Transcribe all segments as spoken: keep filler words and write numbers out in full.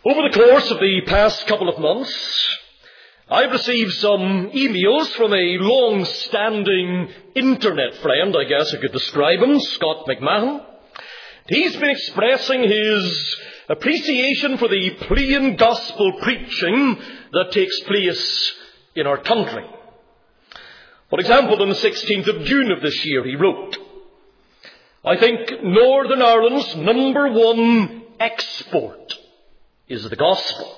Over the course of the past couple of months, I've received some emails from a long-standing internet friend, I guess I could describe him, Scott McMahon. He's been expressing his appreciation for the plain gospel preaching that takes place in our country. For example, on the sixteenth of June of this year, he wrote, "I think Northern Ireland's number one export is the gospel.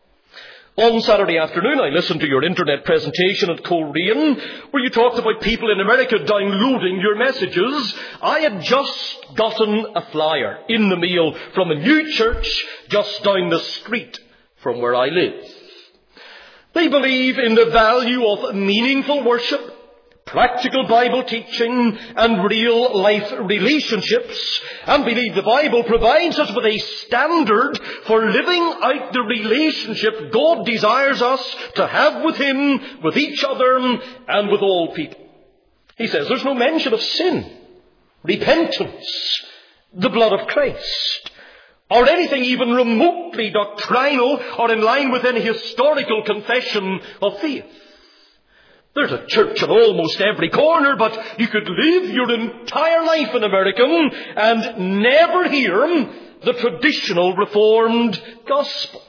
On Saturday afternoon, I listened to your internet presentation at Coleraine, where you talked about people in America downloading your messages. I had just gotten a flyer in the mail from a new church just down the street from where I live. They believe in the value of meaningful worship, practical Bible teaching, and real-life relationships, and believe the Bible provides us with a standard for living out the relationship God desires us to have with Him, with each other, and with all people." He says there's no mention of sin, repentance, the blood of Christ, or anything even remotely doctrinal or in line with any historical confession of faith. There's a church on almost every corner, but you could live your entire life in America and never hear the traditional Reformed gospel.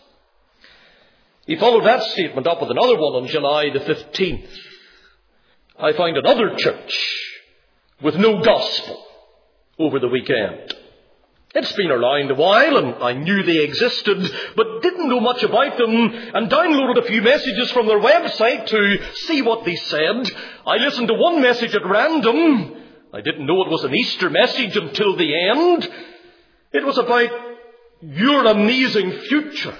He followed that statement up with another one on July the fifteenth. "I find another church with no gospel over the weekend. It's been around a while, and I knew they existed, but didn't know much about them, and downloaded a few messages from their website to see what they said. I listened to one message at random. I didn't know it was an Easter message until the end. It was about your amazing future.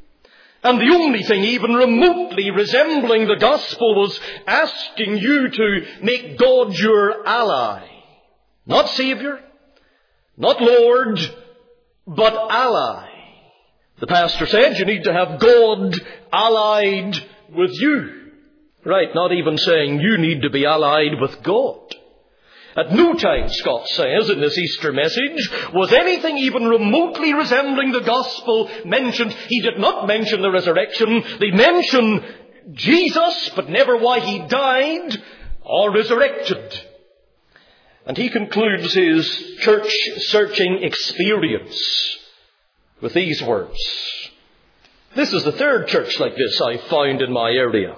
And the only thing even remotely resembling the gospel was asking you to make God your ally. Not Savior, not Lord, but ally. The pastor said you need to have God allied with you." Right, not even saying you need to be allied with God. At no time, Scott says in this Easter message, was anything even remotely resembling the gospel mentioned. He did not mention the resurrection. They mention Jesus, but never why he died or resurrected. And he concludes his church-searching experience with these words. "This is the third church like this I've found in my area.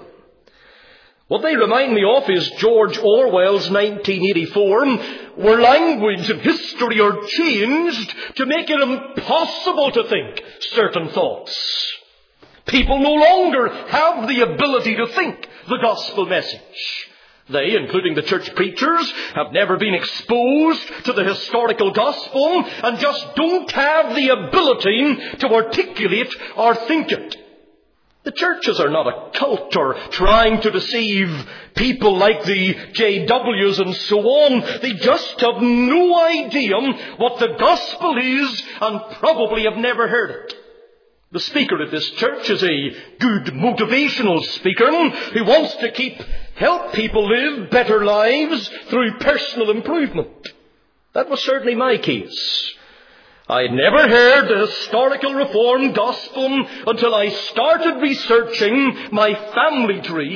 What they remind me of is George Orwell's nineteen eighty-four, where language and history are changed to make it impossible to think certain thoughts. People no longer have the ability to think the gospel message. They, including the church preachers, have never been exposed to the historical gospel and just don't have the ability to articulate or think it. The churches are not a cult or trying to deceive people like the J Ws and so on. They just have no idea what the gospel is and probably have never heard it. The speaker at this church is a good motivational speaker who wants to keep help people live better lives through personal improvement. That was certainly my case. I had never heard the historical Reformed gospel until I started researching my family tree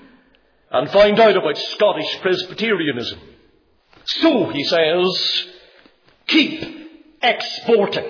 and found out about Scottish Presbyterianism. So, he says, keep exporting.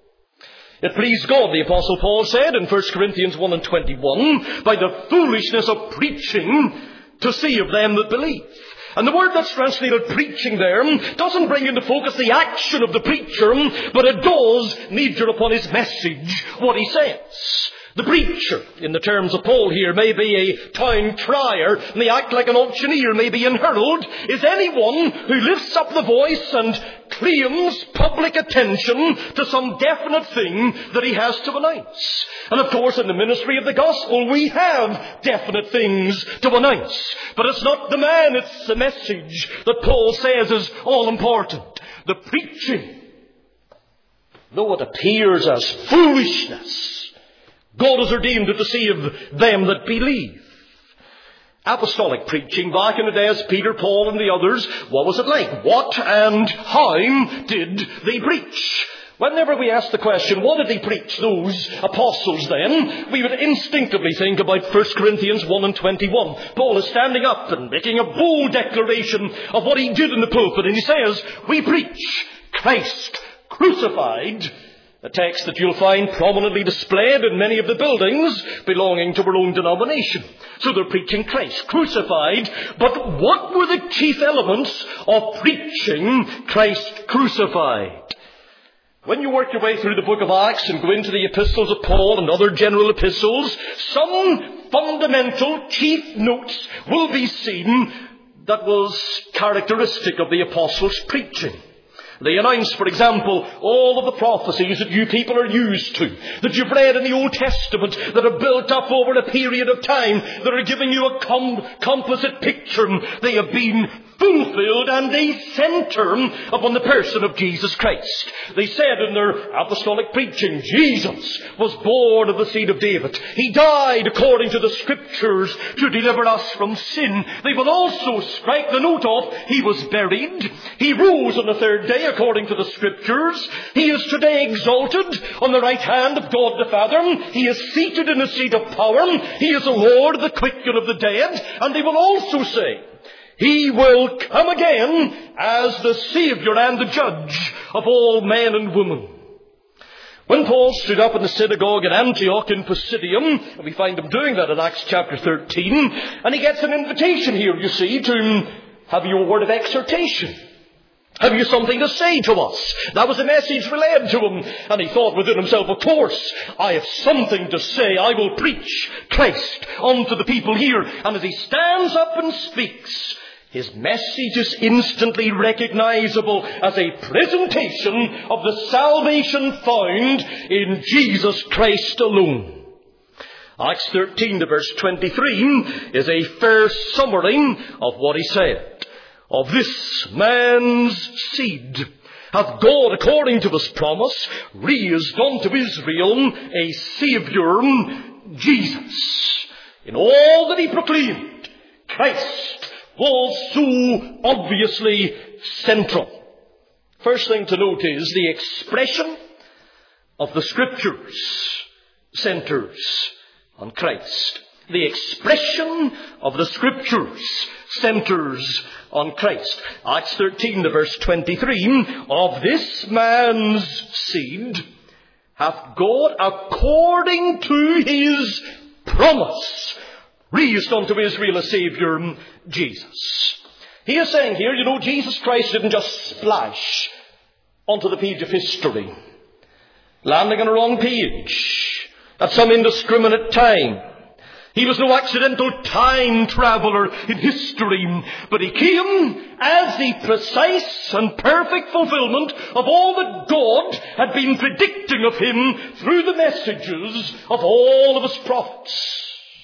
It pleased God, the Apostle Paul said in First Corinthians one and twenty-one, by the foolishness of preaching to save them that believe. And the word that's translated preaching there doesn't bring into focus the action of the preacher, but it does major upon his message, what he says. The preacher, in the terms of Paul here, may be a town crier, may act like an auctioneer, may be an herald, is anyone who lifts up the voice and claims public attention to some definite thing that he has to announce. And of course, in the ministry of the gospel, we have definite things to announce. But it's not the man, it's the message that Paul says is all important. The preaching, though it appears as foolishness, God has ordained to deceive them that believe. Apostolic preaching back in the days, Peter, Paul and the others, what was it like? What and how did they preach? Whenever we ask the question, what did he preach, those apostles then, we would instinctively think about First Corinthians one and twenty-one. Paul is standing up and making a bold declaration of what he did in the pulpit. And he says, we preach Christ crucified. A text that you'll find prominently displayed in many of the buildings belonging to our own denomination. So they're preaching Christ crucified. But what were the chief elements of preaching Christ crucified? When you work your way through the book of Acts and go into the epistles of Paul and other general epistles, some fundamental chief notes will be seen that was characteristic of the apostles' preaching. They announced, for example, all of the prophecies that you people are used to, that you've read in the Old Testament, that are built up over a period of time, that are giving you a com- composite picture. They have been fulfilled, and they center upon the person of Jesus Christ. They said in their apostolic preaching, Jesus was born of the seed of David. He died according to the Scriptures to deliver us from sin. They will also strike the note of, he was buried. He rose on the third day according to the Scriptures. He is today exalted on the right hand of God the Father. He is seated in the seat of power. He is the Lord of the quick and of the dead. And they will also say, he will come again as the Savior and the Judge of all men and women. When Paul stood up in the synagogue in Antioch in Pisidium, and we find him doing that in Acts chapter thirteen, and he gets an invitation here, you see, to have your word of exhortation. Have you something to say to us? That was a message relayed to him. And he thought within himself, of course, I have something to say. I will preach Christ unto the people here. And as he stands up and speaks, his message is instantly recognizable as a presentation of the salvation found in Jesus Christ alone. Acts thirteen to verse twenty-three is a fair summary of what he said. Of this man's seed hath God, according to his promise, raised unto Israel a Saviour, Jesus. In all that he proclaimed, Christ was so obviously central. First thing to note is the expression of the Scriptures centers on Christ. The expression of the Scriptures centers on Christ. Acts thirteen to verse twenty-three, of this man's seed hath God, according to his promise, raised unto Israel a Saviour, Jesus. He is saying here, you know, Jesus Christ didn't just splash onto the page of history, landing on a wrong page at some indiscriminate time. He was no accidental time traveler in history, but he came as the precise and perfect fulfillment of all that God had been predicting of him through the messages of all of his prophets.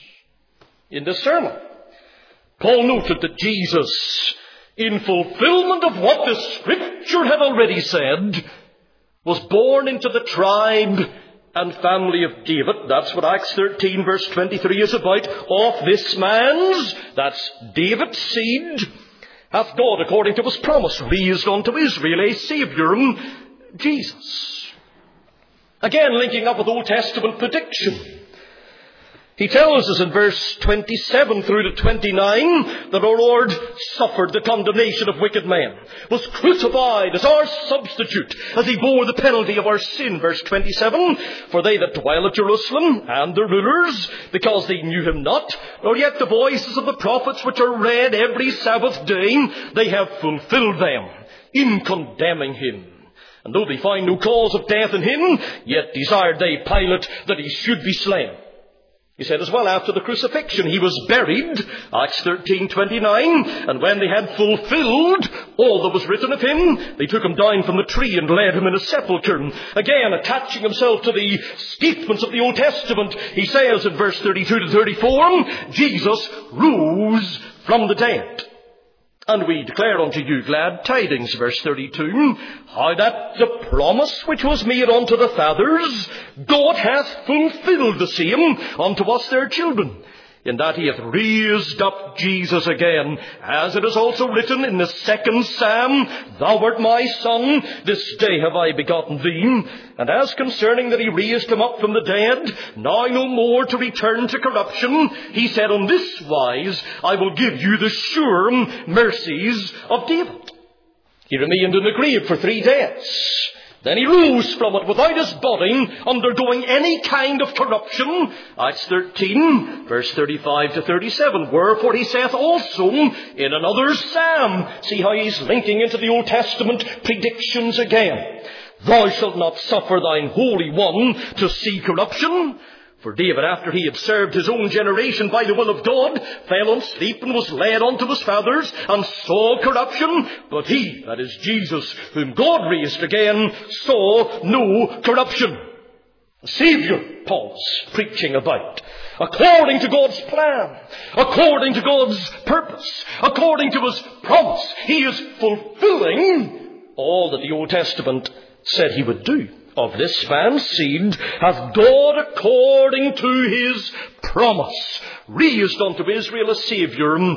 In this sermon, Paul noted that Jesus, in fulfillment of what the Scripture had already said, was born into the tribe and family of David. That's what Acts thirteen verse twenty-three is about. Of this man's, that's David's seed, hath God, according to his promise, raised unto Israel a Saviour, Jesus. Again, linking up with Old Testament prediction. He tells us in verse twenty-seven through to twenty-nine that our Lord suffered the condemnation of wicked men, was crucified as our substitute, as he bore the penalty of our sin. Verse twenty-seven, for they that dwell at Jerusalem and the rulers, because they knew him not, nor yet the voices of the prophets which are read every Sabbath day, they have fulfilled them in condemning him. And though they find no cause of death in him, yet desired they Pilate that he should be slain. He said as well, after the crucifixion, he was buried, Acts thirteen twenty-nine, and when they had fulfilled all that was written of him, they took him down from the tree and laid him in a sepulchre. Again, attaching himself to the statements of the Old Testament, he says in verse thirty-two to thirty-four, Jesus rose from the dead. And we declare unto you glad tidings, verse thirty-two, how that the promise which was made unto the fathers, God hath fulfilled the same unto us their children, in that he hath raised up Jesus again, as it is also written in the second Psalm, Thou art my Son, this day have I begotten thee. And as concerning that he raised him up from the dead, now no more to return to corruption, he said, On this wise I will give you the sure mercies of David. He remained in the grave for three days. Then he rose from it without his body undergoing any kind of corruption. Acts thirteen, verse thirty-five to thirty-seven. Wherefore he saith also in another psalm, see how he's linking into the Old Testament predictions again, Thou shalt not suffer thine Holy One to see corruption. For David, after he had served his own generation by the will of God, fell on sleep and was led unto his fathers, and saw corruption. But he, that is Jesus, whom God raised again, saw no corruption. The Saviour Paul's preaching about, according to God's plan, according to God's purpose, according to his promise, he is fulfilling all that the Old Testament said he would do. Of this man's seed hath God, according to his promise, raised unto Israel a Saviour,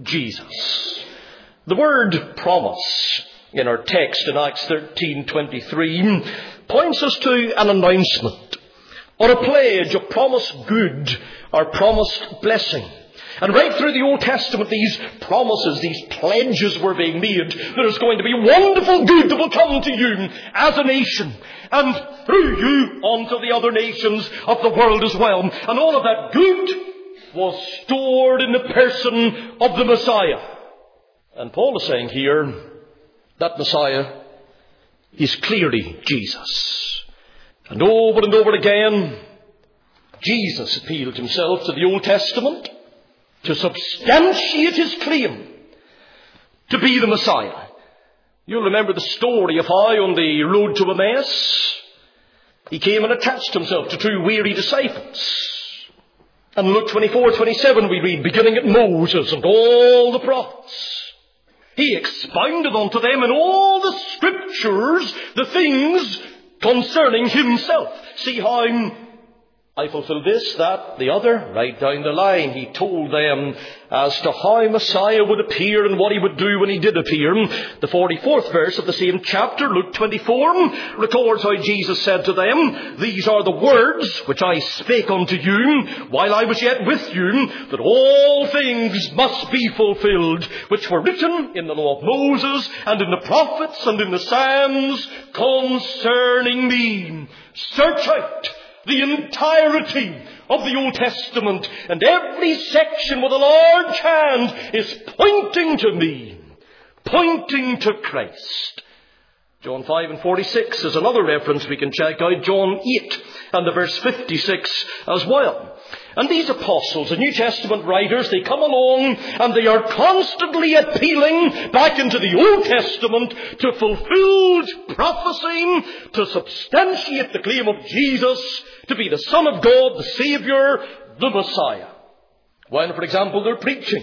Jesus. The word promise in our text in Acts thirteen twenty-three points us to an announcement, or a pledge, a promised good, or promised blessing. And right through the Old Testament, these promises, these pledges were being made. There is going to be wonderful good that will come to you as a nation, and through you onto the other nations of the world as well. And all of that good was stored in the person of the Messiah. And Paul is saying here that Messiah is clearly Jesus. And over and over again, Jesus appealed himself to the Old Testament to substantiate his claim to be the Messiah. You'll remember the story of how on the road to Emmaus, he came and attached himself to two weary disciples. And in Luke twenty-four twenty-seven we read, beginning at Moses and all the prophets, he expounded unto them in all the scriptures the things concerning himself. See how I fulfill this, that, the other, right down the line. He told them as to how Messiah would appear and what he would do when he did appear. The forty-fourth verse of the same chapter, Luke twenty-four, records how Jesus said to them, These are the words which I spake unto you while I was yet with you, that all things must be fulfilled, which were written in the law of Moses and in the prophets and in the Psalms concerning me. Search out the entirety of the Old Testament, and every section with a large hand is pointing to me, pointing to Christ. John five and forty-six is another reference we can check out. John eight and the verse fifty-six as well. And these apostles, the New Testament writers, they come along and they are constantly appealing back into the Old Testament to fulfilled prophecy, to substantiate the claim of Jesus to be the Son of God, the Saviour, the Messiah. When, for example, they're preaching.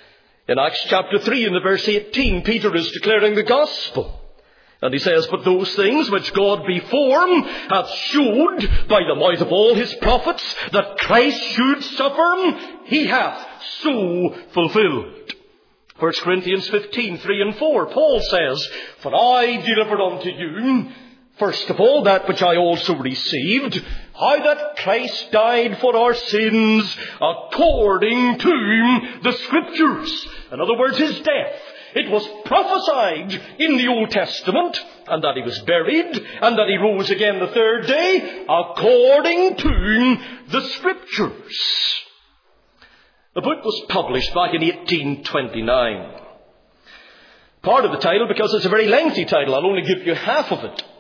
In Acts chapter three in the verse eighteen, Peter is declaring the gospel. And he says, But those things which God before hath shewed by the mouth of all his prophets, that Christ should suffer, he hath so fulfilled. First Corinthians fifteen, three and four, Paul says, For I delivered unto you, first of all, that which I also received, how that Christ died for our sins according to the Scriptures. In other words, his death. It was prophesied in the Old Testament, and that he was buried, and that he rose again the third day, according to the Scriptures. The book was published back in eighteen twenty-nine. Part of the title, because it's a very lengthy title, I'll only give you half of it,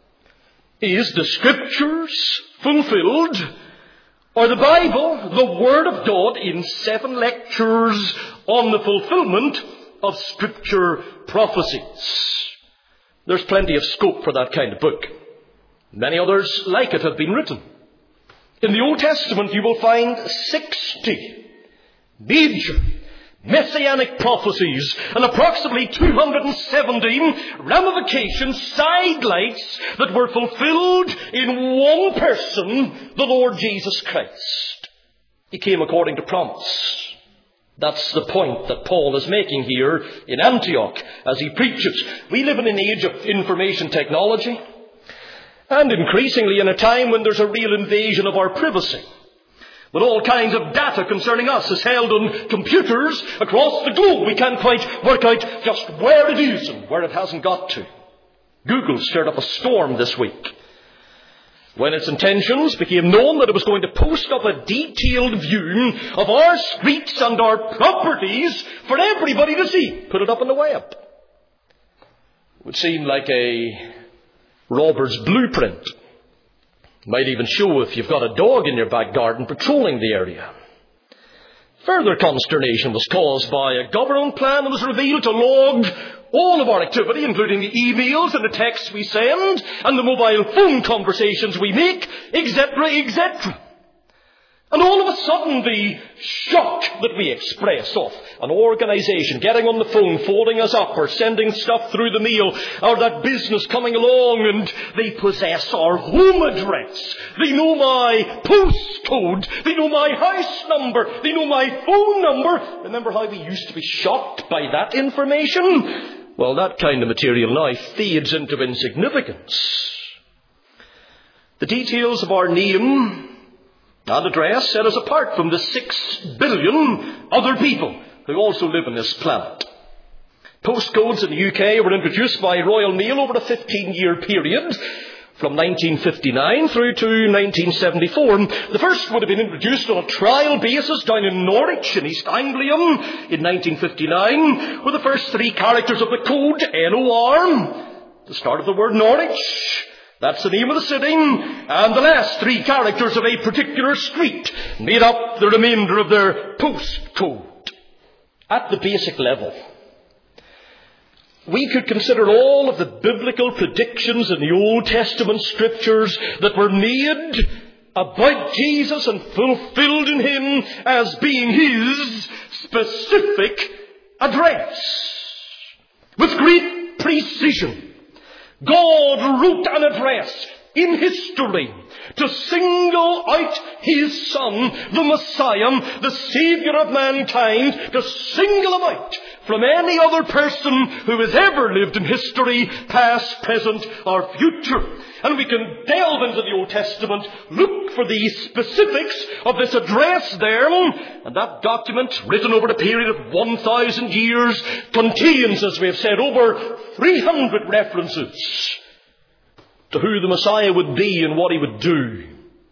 is The Scriptures Fulfilled, or the Bible, the Word of God, in seven lectures on the fulfillment of Scripture prophecies. There's plenty of scope for that kind of book. Many others like it have been written. In the Old Testament you will find sixty major messianic prophecies and approximately two hundred seventy ramifications, sidelights that were fulfilled in one person, the Lord Jesus Christ. He came according to promise. That's the point that Paul is making here in Antioch as he preaches. We live in an age of information technology, and increasingly in a time when there's a real invasion of our privacy, when all kinds of data concerning us is held on computers across the globe. We can't quite work out just where it is and where it hasn't got to. Google stirred up a storm this week when its intentions became known that it was going to post up a detailed view of our streets and our properties for everybody to see. Put it up on the web. It would seem like a robber's blueprint. Might even show if you've got a dog in your back garden patrolling the area. Further consternation was caused by a government plan that was revealed to log all of our activity, including the emails and the texts we send and the mobile phone conversations we make, et cetera, et cetera. And all of a sudden, the shock that we express of an organisation getting on the phone, phoning us up, or sending stuff through the mail, or that business coming along and they possess our home address. They know my postcode. They know my house number. They know my phone number. Remember how we used to be shocked by that information? Well, that kind of material now fades into insignificance. The details of our name and address set us apart from the six billion other people who also live on this planet. Postcodes in the U K were introduced by Royal Mail over a fifteen-year period, from nineteen fifty-nine through to nineteen seventy-four. The first would have been introduced on a trial basis down in Norwich in East Anglia in nineteen fifty-nine, with the first three characters of the code, N O R, the start of the word Norwich. That's the name of the city, and the last three characters of a particular street made up the remainder of their postcode. At the basic level, we could consider all of the biblical predictions in the Old Testament scriptures that were made about Jesus and fulfilled in him as being his specific address. With great precision, God wrote an address in history to single out his Son, the Messiah, the Saviour of mankind, to single him out from any other person who has ever lived in history, past, present, or future. And we can delve into the Old Testament, look for the specifics of this address there, and that document, written over a period of one thousand years, contains, as we have said, over three hundred references to who the Messiah would be and what he would do.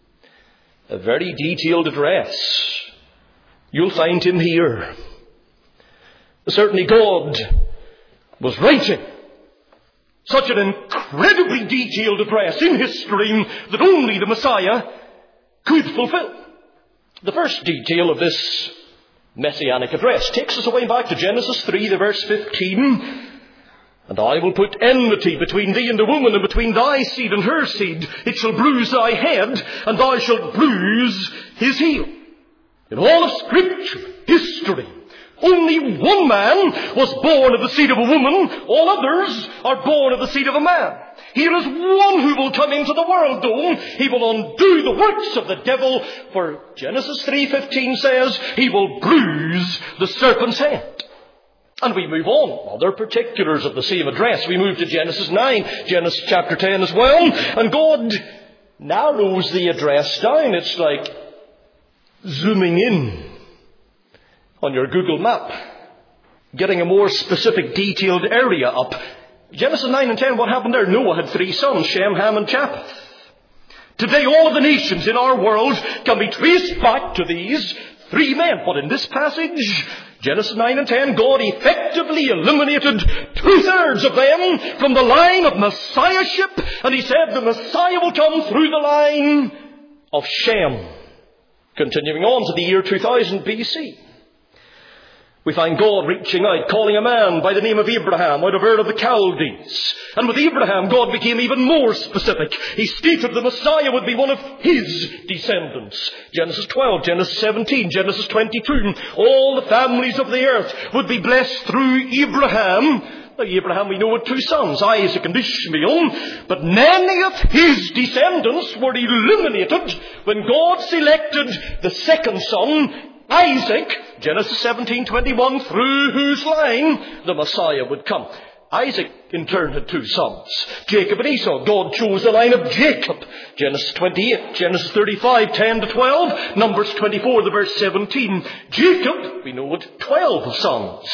A very detailed address. You'll find him here. Certainly God was writing such an incredibly detailed address in history that only the Messiah could fulfill. The first detail of this messianic address takes us away back to Genesis three, the verse fifteen. And I will put enmity between thee and the woman, and between thy seed and her seed. It shall bruise thy head, and thou shalt bruise his heel. In all of Scripture, history, only one man was born of the seed of a woman. All others are born of the seed of a man. Here is one who will come into the world, though. He will undo the works of the devil, for Genesis three fifteen says, he will bruise the serpent's head. And we move on. Other particulars of the same address. We move to Genesis nine, Genesis chapter ten as well. And God narrows the address down. It's like zooming in on your Google map, getting a more specific, detailed area up. Genesis nine and ten, what happened there? Noah had three sons, Shem, Ham, and Japheth. Today, all of the nations in our world can be traced back to these three men. But in this passage, Genesis nine and ten, God effectively eliminated two-thirds of them from the line of Messiahship. And he said the Messiah will come through the line of Shem. Continuing on to the year two thousand B C. We find God reaching out, calling a man by the name of Abraham out of Ur of the Chaldees. And with Abraham, God became even more specific. He stated the Messiah would be one of his descendants. Genesis twelve, Genesis seventeen, Genesis twenty-two. All the families of the earth would be blessed through Abraham. Now, Abraham, we know, had two sons, Isaac and Ishmael, but many of his descendants were eliminated when God selected the second son, Isaac, Genesis seventeen twenty-one, through whose line the Messiah would come. Isaac, in turn, had two sons, Jacob and Esau. God chose the line of Jacob, Genesis twenty-eight, Genesis thirty-five, ten to twelve, Numbers twenty-four, the verse seventeen. Jacob, we know, had twelve sons,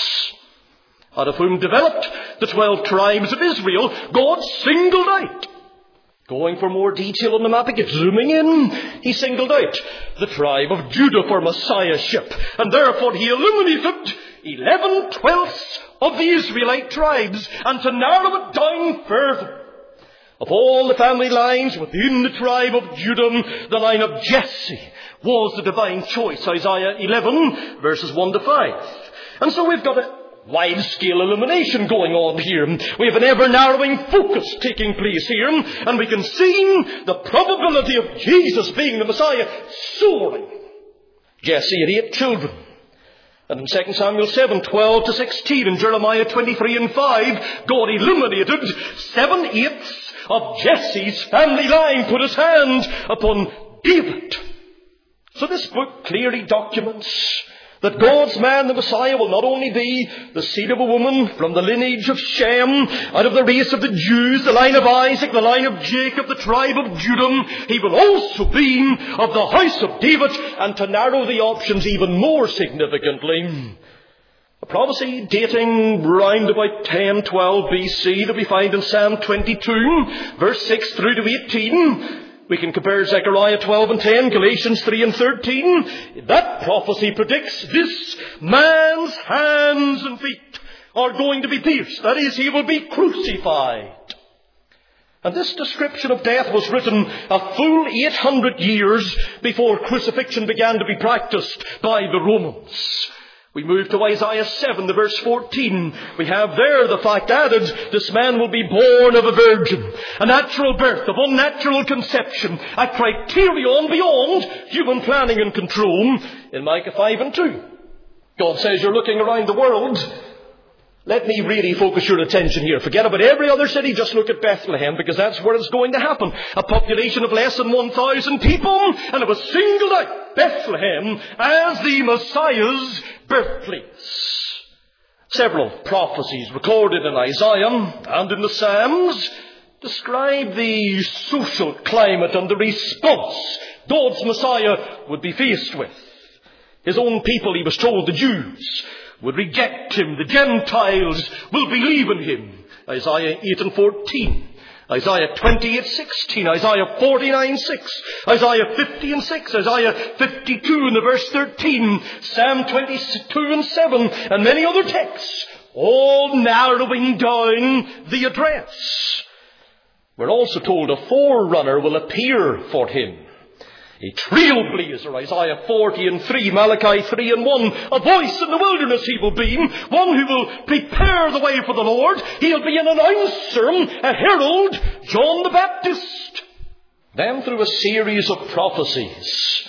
out of whom developed the twelve tribes of Israel. God singled out, going for more detail on the map, again, zooming in, he singled out the tribe of Judah for messiahship. And therefore he eliminated eleven twelfths of the Israelite tribes. And to narrow it down further, of all the family lines within the tribe of Judah, the line of Jesse was the divine choice. Isaiah eleven, verses one to five. And so we've got a wide-scale elimination going on here. We have an ever-narrowing focus taking place here, and we can see the probability of Jesus being the Messiah soaring. Jesse had eight children. And in Second Samuel seven, twelve to sixteen, and Jeremiah twenty-three and five, God eliminated seven-eighths of Jesse's family line, put his hand upon David. So this book clearly documents that God's man, the Messiah, will not only be the seed of a woman from the lineage of Shem, out of the race of the Jews, the line of Isaac, the line of Jacob, the tribe of Judah. He will also be of the house of David, and to narrow the options even more significantly, a prophecy dating round about ten twelve B C that we find in Psalm twenty-two, verse six through to eighteen. We can compare Zechariah twelve and ten, Galatians three and thirteen. That prophecy predicts this man's hands and feet are going to be pierced. That is, he will be crucified. And this description of death was written a full eight hundred years before crucifixion began to be practiced by the Romans. We move to Isaiah seven, the verse fourteen. We have there the fact added, this man will be born of a virgin. A natural birth of unnatural conception. A criterion beyond human planning and control. In Micah five and two. God says, you're looking around the world. Let me really focus your attention here. Forget about every other city. Just look at Bethlehem, because that's where it's going to happen. A population of less than one thousand people. And it was singled out, Bethlehem, as the Messiah's birthplace. Several prophecies recorded in Isaiah and in the Psalms describe the social climate and the response God's Messiah would be faced with. His own people, he was told, the Jews, would reject him. The Gentiles will believe in him. Isaiah eight and fourteen. Isaiah twenty-eight sixteen. Isaiah forty-nine six. Isaiah fifty and six. Isaiah fifty-two in the verse thirteen. Psalm twenty-two and seven. And many other texts, all narrowing down the address. We're also told a forerunner will appear for him. A trailblazer, Isaiah forty and three, Malachi three and one. A voice in the wilderness he will be, one who will prepare the way for the Lord. He'll be an announcer, a herald, John the Baptist. Then through a series of prophecies,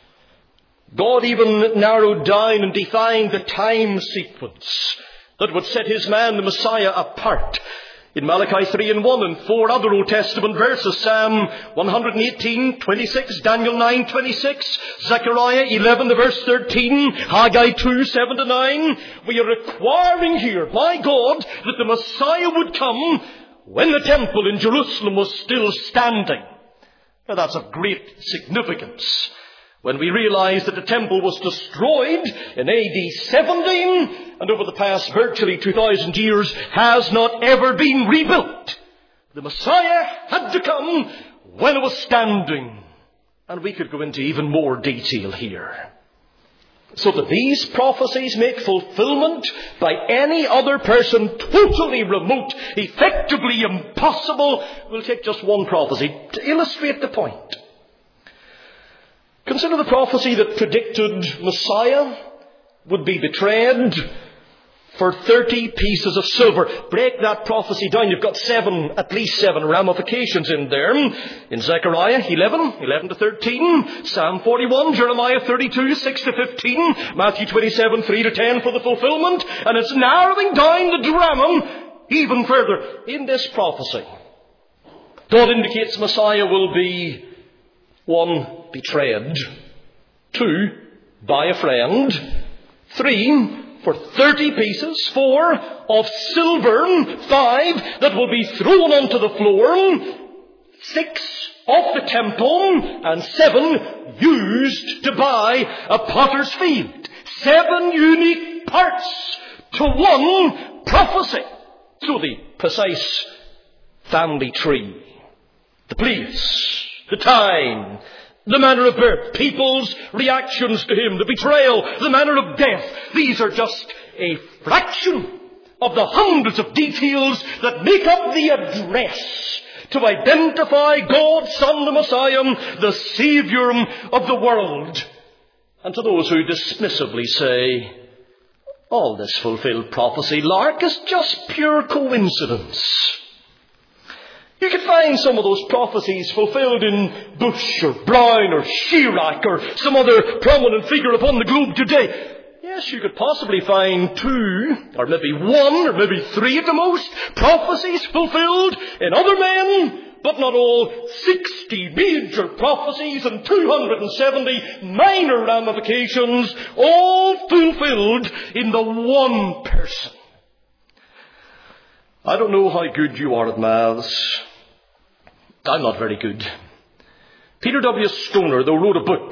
God even narrowed down and defined the time sequence that would set his man, the Messiah, apart. In Malachi three and one and four other Old Testament verses, Psalm one eighteen, twenty-six, Daniel nine, twenty-six, Zechariah eleven, the verse thirteen, Haggai two, seven to nine, we are requiring here, by God, that the Messiah would come when the temple in Jerusalem was still standing. Now that's of great significance. When we realize that the temple was destroyed in A D seventy, and over the past virtually two thousand years has not ever been rebuilt. The Messiah had to come when it was standing. And we could go into even more detail here. So that these prophecies make fulfillment by any other person totally remote, effectively impossible. We'll take just one prophecy to illustrate the point. Consider the prophecy that predicted Messiah would be betrayed for thirty pieces of silver. Break that prophecy down. You've got seven, at least seven ramifications in there. In Zechariah eleven, eleven to thirteen, Psalm forty-one, Jeremiah thirty-two, six to fifteen, Matthew twenty-seven, three to ten for the fulfillment. And it's narrowing down the drama even further. In this prophecy, God indicates Messiah will be, one, betrayed, two, by a friend, three, for thirty pieces, four, of silver, five, that will be thrown onto the floor, six, of the temple, and seven, used to buy a potter's field. Seven unique parts to one prophecy. So the precise family tree, the place, the time, the manner of birth, people's reactions to him, the betrayal, the manner of death. These are just a fraction of the hundreds of details that make up the address to identify God's Son, the Messiah, the Saviour of the world. And to those who dismissively say, all this fulfilled prophecy, lark, is just pure coincidence. You could find some of those prophecies fulfilled in Bush or Brown or Chirac or some other prominent figure upon the globe today. Yes, you could possibly find two, or maybe one, or maybe three at the most, prophecies fulfilled in other men, but not all sixty major prophecies and two hundred seventy minor ramifications, all fulfilled in the one person. I don't know how good you are at maths. I'm not very good. Peter W. Stoner, though, wrote a book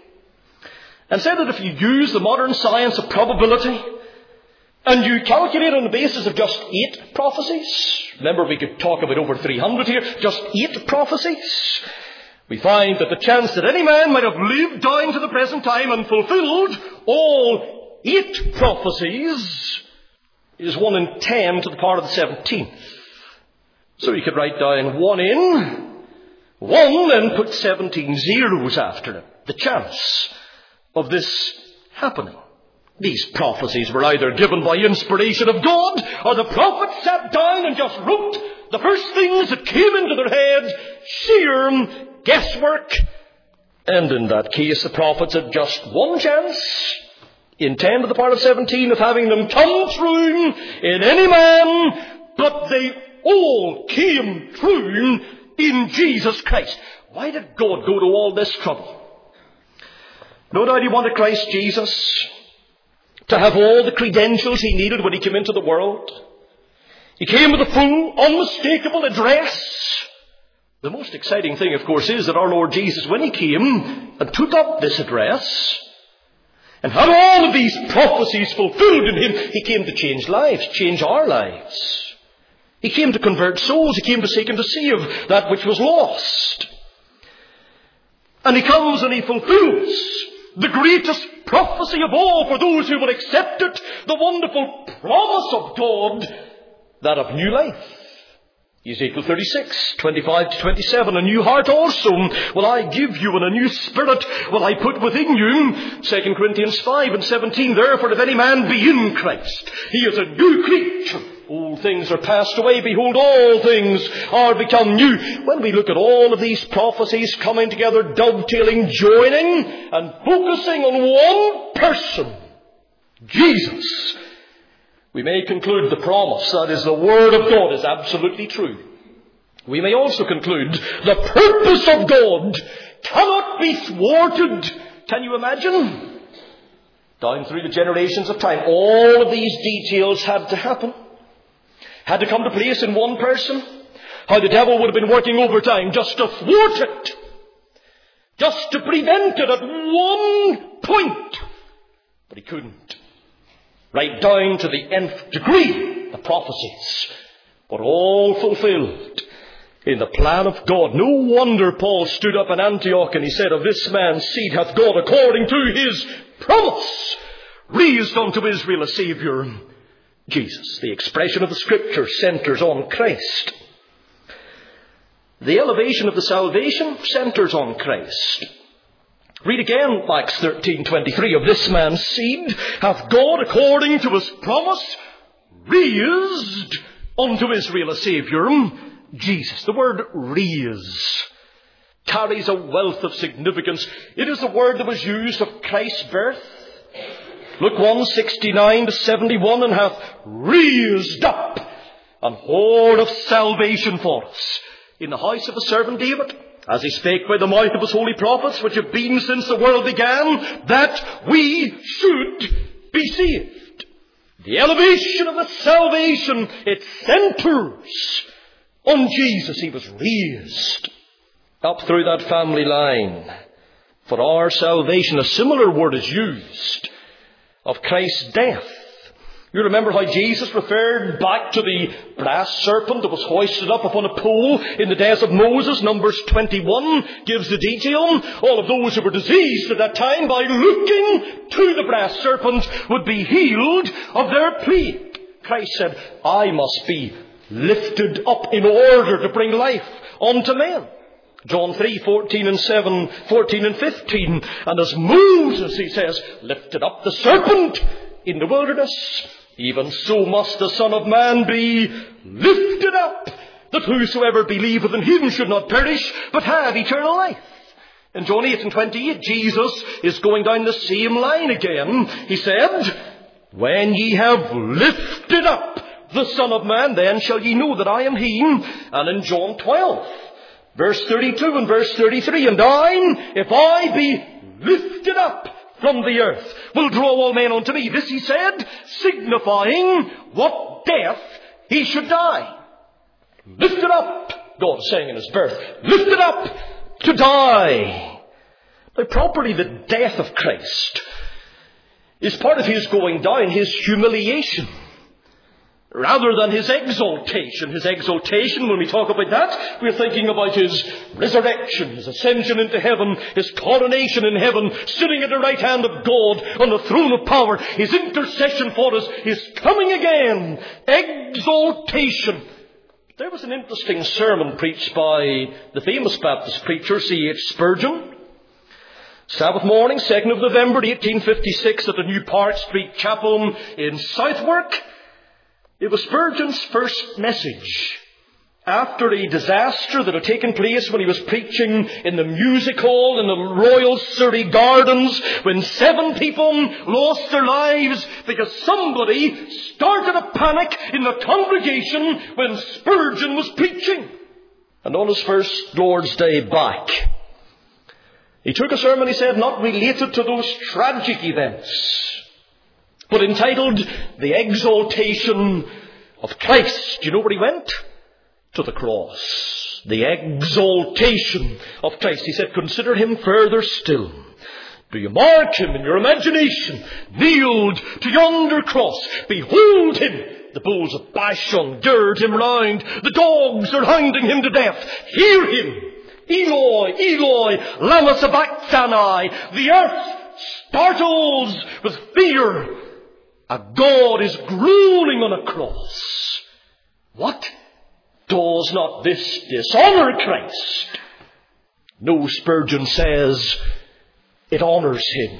and said that if you use the modern science of probability and you calculate on the basis of just eight prophecies, remember we could talk about over three hundred here, just eight prophecies, we find that the chance that any man might have lived down to the present time and fulfilled all eight prophecies is one in ten to the power of the seventeenth. So you could write down one in, one, then put seventeen zeros after it. The chance of this happening. These prophecies were either given by inspiration of God, or the prophet sat down and just wrote the first things that came into their head, sheer guesswork. And in that case, the prophets had just one chance, in ten to the power of seventeen, of having them come true in any man, but they all came true in Jesus Christ. Why did God go to all this trouble? No doubt he wanted Christ Jesus to have all the credentials he needed when he came into the world. He came with a full, unmistakable address. The most exciting thing, of course, is that our Lord Jesus, when he came and took up this address and had all of these prophecies fulfilled in him, he came to change lives, change our lives. He came to convert souls. He came to seek and to save that which was lost. And he comes and he fulfills the greatest prophecy of all for those who will accept it, the wonderful promise of God, that of new life. Ezekiel thirty-six, twenty-five to twenty-seven, a new heart also will I give you, and a new spirit will I put within you. Second Corinthians five and seventeen, therefore if any man be in Christ, he is a new creature. Old things are passed away, behold, all things are become new. When we look at all of these prophecies coming together, dovetailing, joining, and focusing on one person, Jesus, we may conclude the promise, that is, the Word of God, is absolutely true. We may also conclude the purpose of God cannot be thwarted. Can you imagine? Down through the generations of time, all of these details had to happen. Had to come to place in one person. How the devil would have been working overtime just to thwart it. Just to prevent it at one point. But he couldn't. Right down to the nth degree, the prophecies were all fulfilled in the plan of God. No wonder Paul stood up in Antioch and he said, of this man's seed hath God, according to his promise, raised unto Israel a Saviour, Jesus. The expression of the Scripture centres on Christ. The elevation of the salvation centres on Christ. Read again Acts thirteen twenty-three. Of this man's seed hath God, according to his promise, raised unto Israel a Saviour, Jesus. The word raise carries a wealth of significance. It is the word that was used of Christ's birth. Luke one, sixty-nine to seventy-one, and hath raised up an horn of salvation for us in the house of his servant David, as he spake by the mouth of his holy prophets, which have been since the world began, that we should be saved. The elevation of the salvation, it centers on Jesus. He was raised up through that family line for our salvation. A similar word is used of Christ's death. You remember how Jesus referred back to the brass serpent that was hoisted up upon a pole in the days of Moses. Numbers twenty-one gives the detail. All of those who were diseased at that time, by looking to the brass serpent, would be healed of their plague. Christ said, I must be lifted up in order to bring life unto men. John three, fourteen and seven, fourteen and fifteen. And as Moses, he says, lifted up the serpent in the wilderness, even so must the Son of Man be lifted up, that whosoever believeth in him should not perish, but have eternal life. In John eight and twenty-eight, Jesus is going down the same line again. He said, when ye have lifted up the Son of Man, then shall ye know that I am he. And in John twelve, verse thirty-two and verse thirty-three, and I, if I be lifted up from the earth, will draw all men unto me. This he said, signifying what death he should die. Lifted up, God is saying in his birth, lifted up to die. Now properly, the death of Christ is part of his going down, his humiliation, rather than his exaltation. His exaltation, when we talk about that, we're thinking about his resurrection, his ascension into heaven, his coronation in heaven, sitting at the right hand of God on the throne of power, his intercession for us, his coming again, exaltation. There was an interesting sermon preached by the famous Baptist preacher C H Spurgeon. Sabbath morning, second of November, eighteen fifty-six, at the New Park Street Chapel in Southwark. It was Spurgeon's first message after a disaster that had taken place when he was preaching in the music hall in the Royal Surrey Gardens, when seven people lost their lives because somebody started a panic in the congregation when Spurgeon was preaching. And on his first Lord's Day back, he took a sermon, he said, not related to those tragic events, but entitled The Exaltation of Christ. Do you know where he went? To the cross. The exaltation of Christ. He said, consider him further still. Do you mark him in your imagination, nailed to yonder cross? Behold him. The bulls of Bashan gird him round. The dogs are hounding him to death. Hear him. Eloi, Eloi, lama sabachthani. The earth startles with fear. A God is groaning on a cross. What? Does not this dishonour Christ? No, Spurgeon says, it honours him.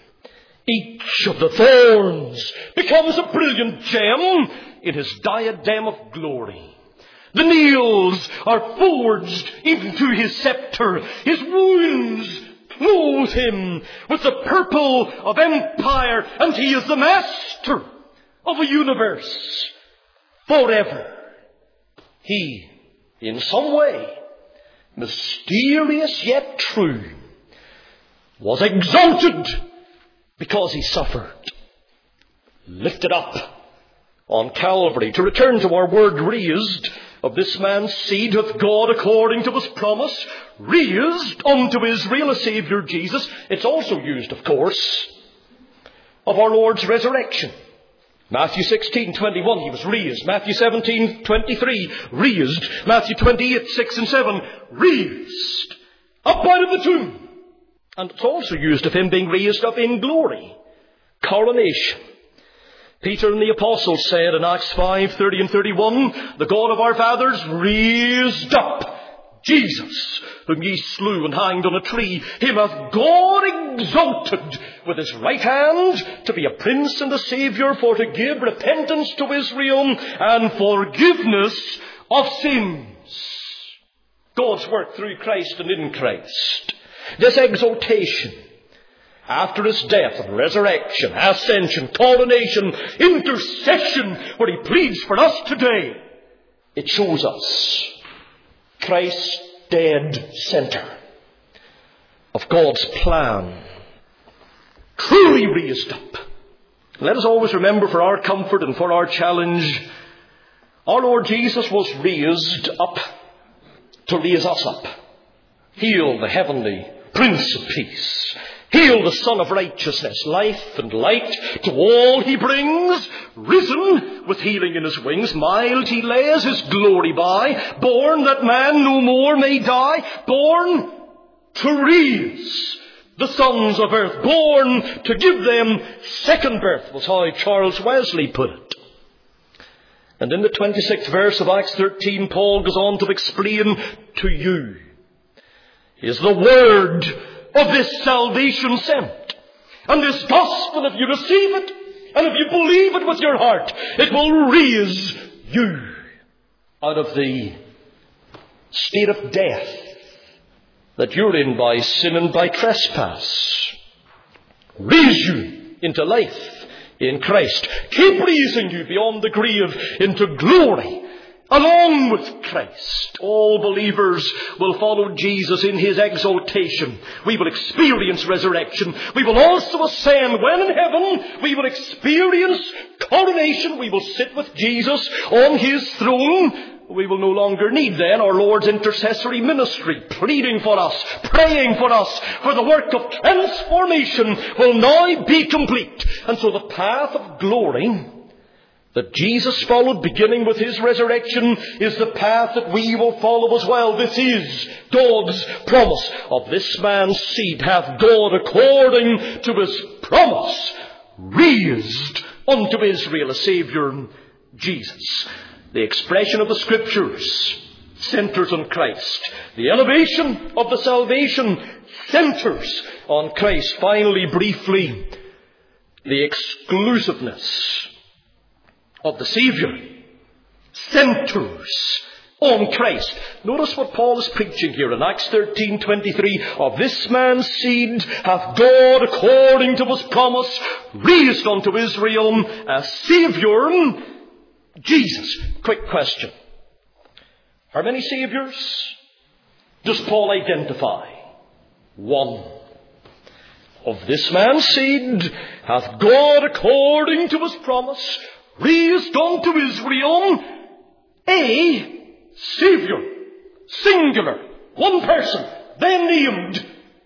Each of the thorns becomes a brilliant gem in his diadem of glory. The nails are forged into his sceptre. His wounds clothe him with the purple of empire, and he is the master of a universe forever. He, in some way, mysterious yet true, was exalted because he suffered. Lifted up on Calvary. To return to our word raised, of this man's seed hath God, according to his promise, raised unto Israel a Saviour Jesus. It's also used, of course, of our Lord's resurrection. Matthew sixteen, twenty-one, he was raised. Matthew seventeen, twenty-three, raised. Matthew twenty-eight, six and seven, raised up out of the tomb. And it's also used of him being raised up in glory. Coronation. Peter and the apostles said in Acts five, thirty and thirty-one, the God of our fathers raised up Jesus, whom ye slew and hanged on a tree. Him hath God exalted with his right hand to be a prince and a saviour, for to give repentance to Israel and forgiveness of sins. God's work through Christ and in Christ. This exaltation, after his death and resurrection, ascension, coronation, intercession, where he pleads for us today, it shows us Christ's dead centre of God's plan, truly raised up. Let us always remember, for our comfort and for our challenge, our Lord Jesus was raised up to raise us up. Hail the heavenly Prince of Peace. Hail the Son of Righteousness, life and light to all he brings. Risen with healing in his wings, mild he lays his glory by. Born that man no more may die. Born to raise the sons of earth. Born to give them second birth, was how Charles Wesley put it. And in the twenty-sixth verse of Acts thirteen, Paul goes on to explain, to you is the word of this salvation sent. And this gospel, if you receive it, and if you believe it with your heart, it will raise you out of the state of death that you're in by sin and by trespass. Raise you into life in Christ. Keep raising you beyond the grave into glory along with Christ. All believers will follow Jesus in his exaltation. We will experience resurrection. We will also ascend. When in heaven, we will experience coronation. We will sit with Jesus on his throne. We will no longer need then our Lord's intercessory ministry, pleading for us, praying for us, for the work of transformation will now be complete. And so the path of glory that Jesus followed, beginning with his resurrection, is the path that we will follow as well. This is God's promise. Of this man's seed hath God, according to his promise, raised unto Israel a Saviour, Jesus. The expression of the Scriptures centres on Christ. The elevation of the salvation centres on Christ. Finally, briefly, the exclusiveness of the Saviour centres on Christ. Notice what Paul is preaching here in Acts thirteen twenty-three. Of this man's seed hath God, according to his promise, raised unto Israel a Saviour, Jesus. Quick question. How many Saviours does Paul identify? One. Of this man's seed hath God, according to his promise, raised unto Israel a Saviour. Singular. One person. Then named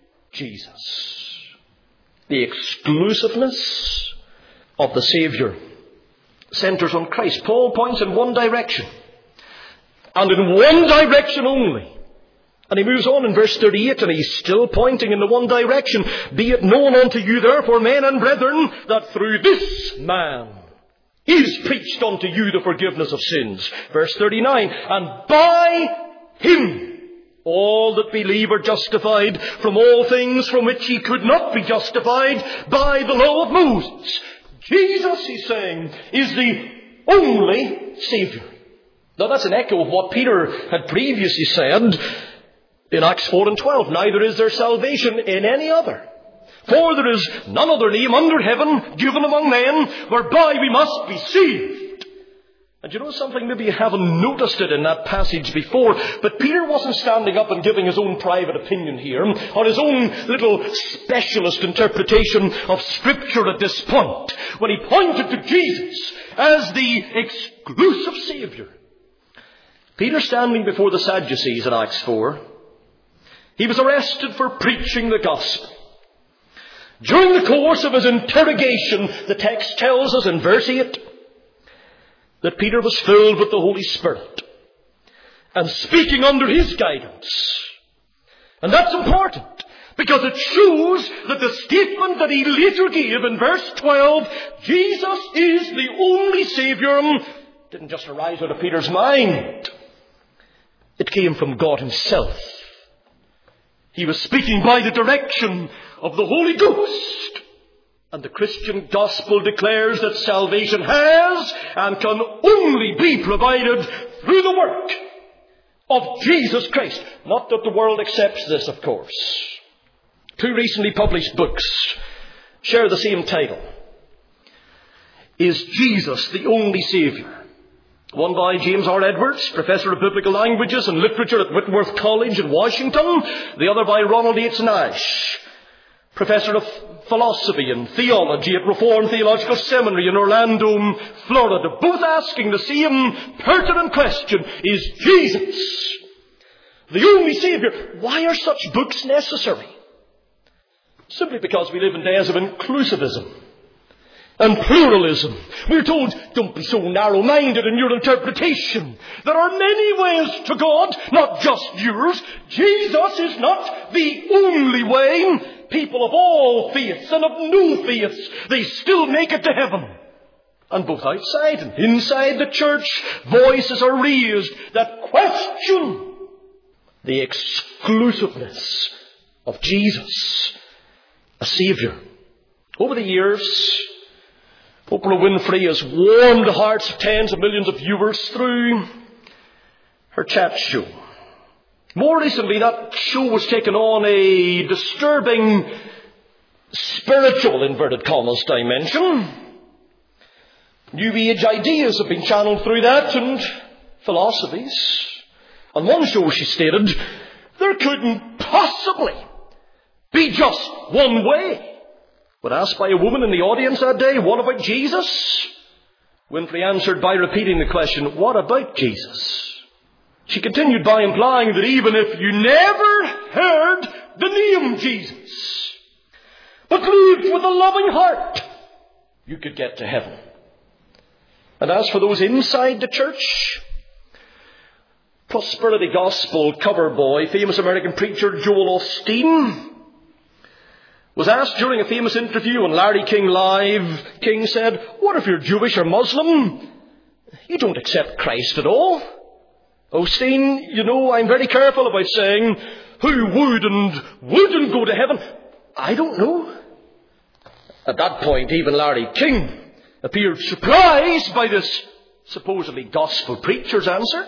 Jesus. The exclusiveness of the Saviour centres on Christ. Paul points in one direction, and in one direction only. And he moves on in verse thirty-eight, and he's still pointing in the one direction. Be it known unto you therefore, men and brethren, that through this man is preached unto you the forgiveness of sins. Verse thirty-nine, and by him all that believe are justified from all things from which ye could not be justified by the law of Moses. Jesus, he's saying, is the only Saviour. Now that's an echo of what Peter had previously said in Acts four and twelve. Neither is there salvation in any other. For there is none other name under heaven given among men whereby we must be saved. And you know something? Maybe you haven't noticed it in that passage before, but Peter wasn't standing up and giving his own private opinion here, or his own little specialist interpretation of Scripture at this point, when he pointed to Jesus as the exclusive Saviour. Peter, standing before the Sadducees in Acts four, he was arrested for preaching the gospel. During the course of his interrogation, the text tells us in verse eight, that Peter was filled with the Holy Spirit and speaking under his guidance. And that's important because it shows that the statement that he later gave in verse twelve, Jesus is the only Saviour, didn't just arise out of Peter's mind. It came from God himself. He was speaking by the direction of the Holy Ghost. And the Christian gospel declares that salvation has and can only be provided through the work of Jesus Christ. Not that the world accepts this, of course. Two recently published books share the same title. Is Jesus the only Saviour? One by James R. Edwards, Professor of Biblical Languages and Literature at Whitworth College in Washington. The other by Ronald H. Nash, Professor of Philosophy and Theology at Reformed Theological Seminary in Orlando, Florida. Both asking the same pertinent question: is Jesus the only Savior? Why are such books necessary? Simply because we live in days of inclusivism and pluralism. We're told, don't be so narrow-minded in your interpretation. There are many ways to God, not just yours. Jesus is not the only way. People of all faiths and of no faiths, they still make it to heaven. And both outside and inside the church, voices are raised that question the exclusiveness of Jesus, a Savior. Over the years, Oprah Winfrey has warmed the hearts of tens of millions of viewers through her chat show. More recently, that show has taken on a disturbing spiritual, inverted commas, dimension. New Age ideas have been channeled through that, and philosophies. On one show, she stated, there couldn't possibly be just one way. When asked by a woman in the audience that day, what about Jesus? Winfrey answered by repeating the question, what about Jesus? She continued by implying that even if you never heard the name Jesus, but lived with a loving heart, you could get to heaven. And as for those inside the church, prosperity gospel cover boy, famous American preacher Joel Osteen, was asked during a famous interview on Larry King Live. King said, what if you're Jewish or Muslim? You don't accept Christ at all. Osteen, you know, I'm very careful about saying who would and wouldn't go to heaven. I don't know. At that point, even Larry King appeared surprised by this supposedly gospel preacher's answer.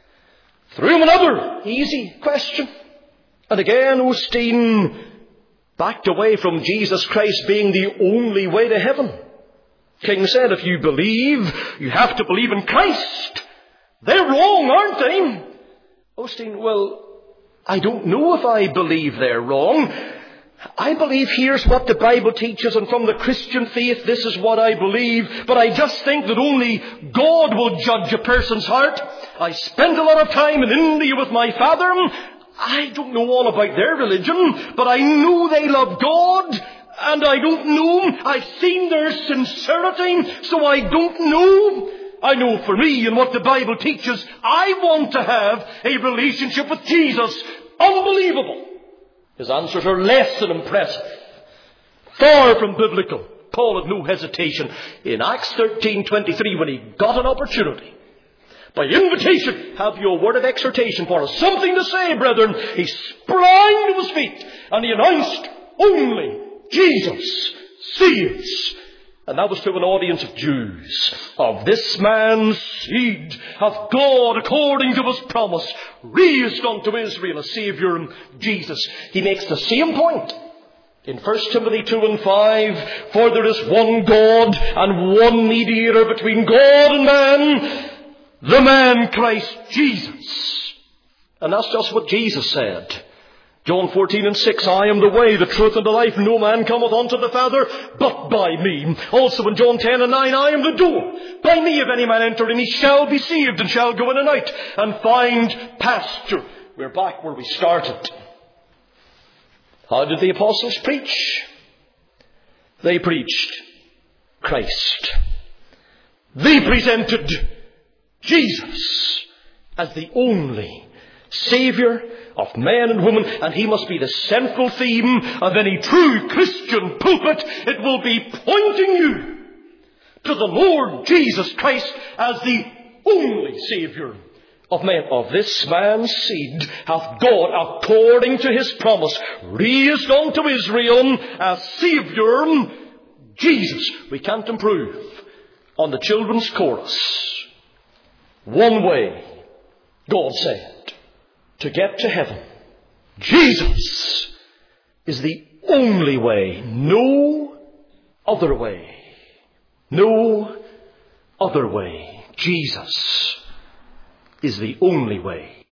Threw him another easy question. And again, Osteen backed away from Jesus Christ being the only way to heaven. King said, if you believe, you have to believe in Christ. They're wrong, aren't they? Osteen, well, I don't know if I believe they're wrong. I believe here's what the Bible teaches, and from the Christian faith, this is what I believe. But I just think that only God will judge a person's heart. I spent a lot of time in India with my father. I don't know all about their religion, but I know they love God, and I don't know. I've seen their sincerity, so I don't know. I know for me and what the Bible teaches, I want to have a relationship with Jesus. Unbelievable. His answers are less than impressive. Far from biblical. Paul had no hesitation. In Acts thirteen twenty-three, when he got an opportunity, by invitation, have you a word of exhortation for us? Something to say, brethren. He sprang to his feet and he announced, only Jesus saves. And that was to an audience of Jews. Of this man's seed hath God, according to his promise, raised unto Israel a Saviour, Jesus. He makes the same point in First Timothy two and five. For there is one God and one mediator between God and man, the man Christ Jesus. And that's just what Jesus said. John fourteen and six, I am the way, the truth, and the life. No man cometh unto the Father but by me. Also in John ten and nine, I am the door. By me if any man enter in, he shall be saved, and shall go in and out, and find pasture. We're back where we started. How did the apostles preach? They preached Christ. They presented Jesus as the only Saviour of man and woman, and he must be the central theme of any true Christian pulpit. It will be pointing you to the Lord Jesus Christ as the only Saviour of man. Of this man's seed hath God, according to his promise, raised unto Israel a Saviour, Jesus. We can't improve on the children's chorus. One way, God said, to get to heaven. Jesus is the only way. No other way. No other way. Jesus is the only way.